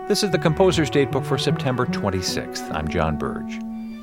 This is the Composer's Datebook for September 26th. I'm John Burge.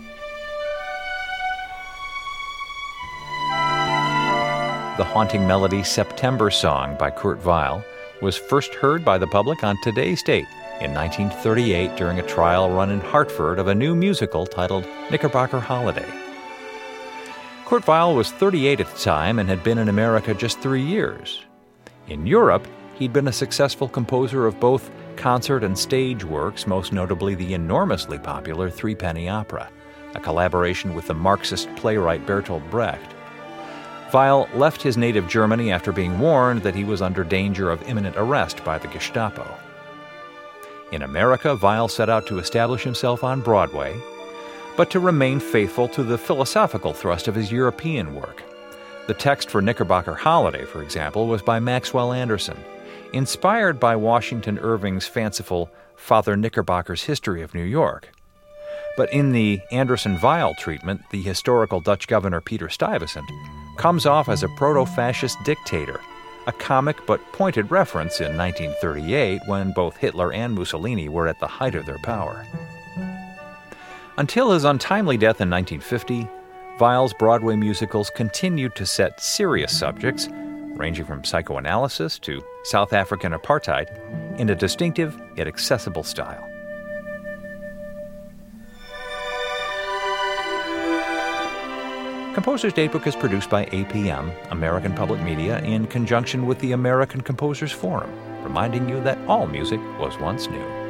The haunting melody September Song by Kurt Weill was first heard by the public on today's date in 1938 during a trial run in Hartford of a new musical titled Knickerbocker Holiday. Kurt Weill was 38 at the time and had been in America just 3 years. In Europe, he'd been a successful composer of both concert and stage works, most notably the enormously popular Threepenny Opera, a collaboration with the Marxist playwright Bertolt Brecht. Weill left his native Germany after being warned that he was under danger of imminent arrest by the Gestapo. In America, Weill set out to establish himself on Broadway, but to remain faithful to the philosophical thrust of his European work. The text for Knickerbocker Holiday, for example, was by Maxwell Anderson, inspired by Washington Irving's fanciful Father Knickerbocker's History of New York. But in the Anderson-Weill treatment, the historical Dutch governor Peter Stuyvesant comes off as a proto-fascist dictator, a comic but pointed reference in 1938 when both Hitler and Mussolini were at the height of their power. Until his untimely death in 1950, Weill's Broadway musicals continued to set serious subjects, ranging from psychoanalysis to South African apartheid, in a distinctive yet accessible style. Composer's Datebook is produced by APM, American Public Media, in conjunction with the American Composers Forum, reminding you that all music was once new.